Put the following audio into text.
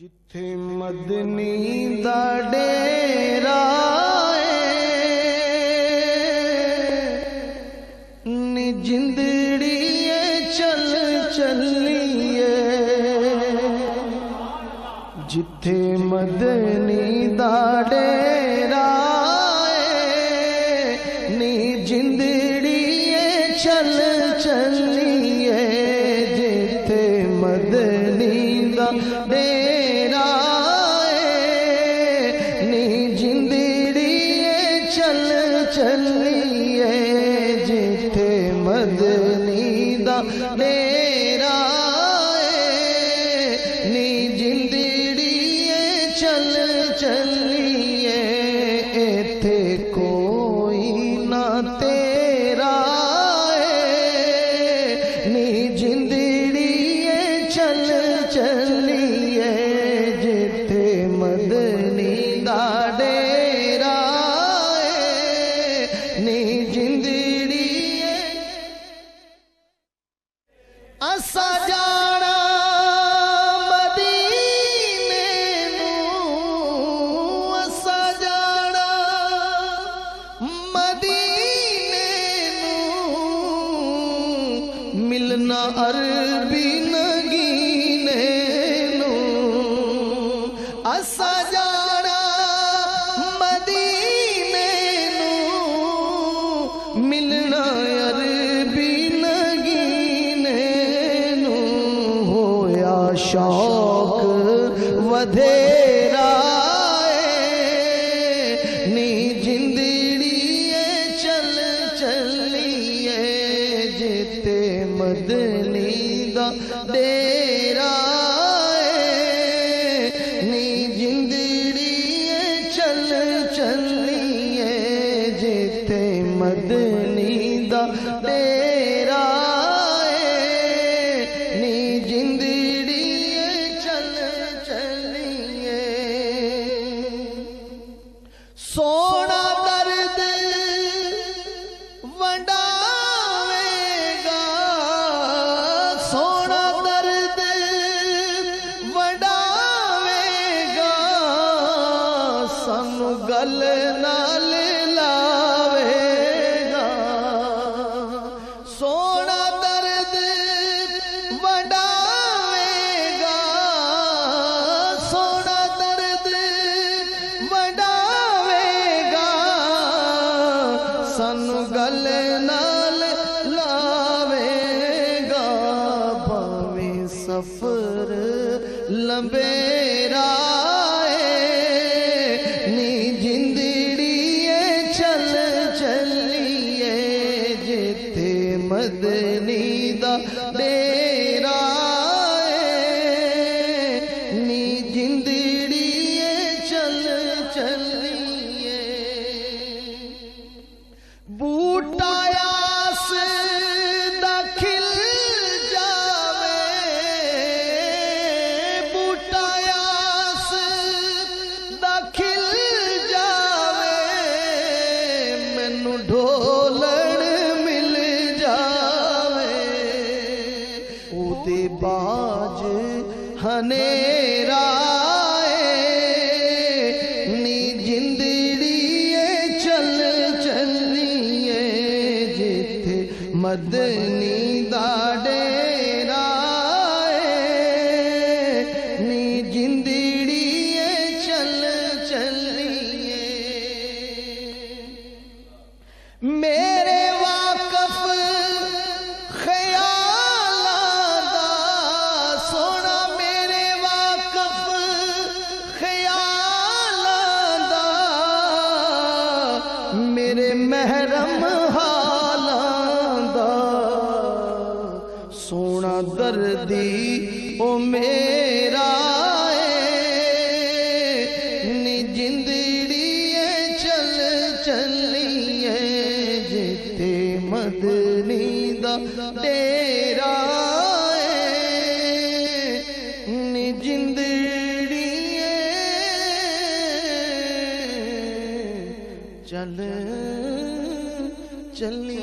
जिथे मदनी दा डेरा नी जिंदड़िए चल चलिए। जिथे मदनी दा डेरा नी जिंदड़िए चल चलिए। जिथे मदनी दा डेरा नी जिंदड़िए चल चलिए। जिथे मदनी दा डेरा नी जिंदड़िए चल चलिए। एथे कोई ना तेरा नी जिंदड़िए चल चलिए। जिथे मदनी दा डेरा नी जिंदड़िए असा जाना मदीने नूं। असा जाना मदीने नूं। मिलना अरबी नगीने नूं। असा जाना मदीने नूं। मिलना अरबी नगीने नूं। होया शौक वधेरा नी जिंदड़िए चल चलिए। जिथे मदनी दा डेरा नी जिंदड़िए चल चलिए। जिथे मदनी दा डेरा नी जिंदड़िए चल चलिए। सोना दर्द वंडावेगा। सोना दर्द वंडावेगा। सानू गल नाल लावेगा। सोना दर्द वंडावेगा। सोना दर्द वंडावेगा। सानू गल नाल लावेगा। भावें सफर लंबेरा नी जिंदड़िए चल चलिए। जिथे मदनी दा डेरा नी जिंदड़िए चल चलिए। बूटा आस दा खिल जावे। बूटा आस दा खिल जावे। मैनू ढोलण मिल जावे। ओदे बाज हनेरा नी जिंदड़िए चल चलिए। जिथे मदनी दा डेरा नी जिंदड़िए चल चलिए। मेरे वाकफ ख्यालां दा सोना। मेरे वाकफ ख्यालां दा। मेरे महरम हालां दा। सोना दर्दी ओ मेरा नी जिंदड़िए चल चलिए। जिथे मदनी दा डेरा नी जिंदड़िए चल चलिए।